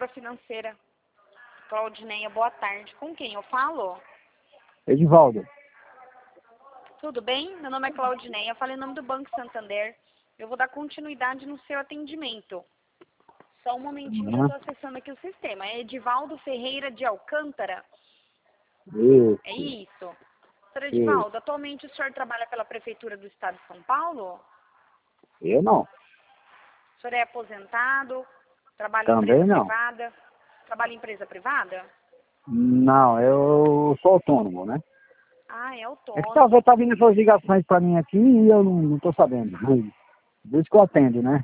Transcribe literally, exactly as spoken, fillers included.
consultora financeira. Claudineia, boa tarde. Com quem eu falo? Edivaldo. Tudo bem? Meu nome é Claudineia. Eu falei em nome do Banco Santander. Eu vou dar continuidade no seu atendimento. Só um momentinho, Uhum. já estou acessando aqui o sistema. É Edivaldo Ferreira de Alcântara? Isso. É isso. Senhor Isso. Edivaldo, atualmente o senhor trabalha pela Prefeitura do Estado de São Paulo? Eu não. O senhor é aposentado? Trabalha em Também empresa não. privada? Trabalha em empresa privada? Não, eu sou autônomo, né? Ah, é É que autônomo. talvez tá vindo essas ligações pra mim aqui e eu não, não tô sabendo. Por isso que eu atendo, né?